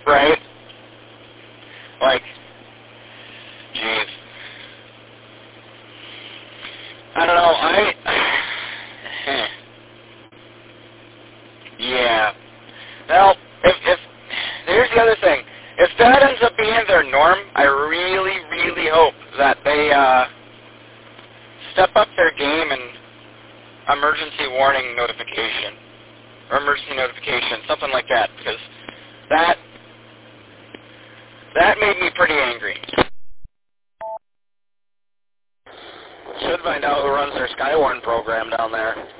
Right? Like, jeez. I don't know, yeah. Well, if here's the other thing. If that ends up being their norm, I really, really hope that they step up their game and emergency warning notification. Or emergency notification, something like that, because that made me pretty angry. Should find out who runs their Skywarn program down there.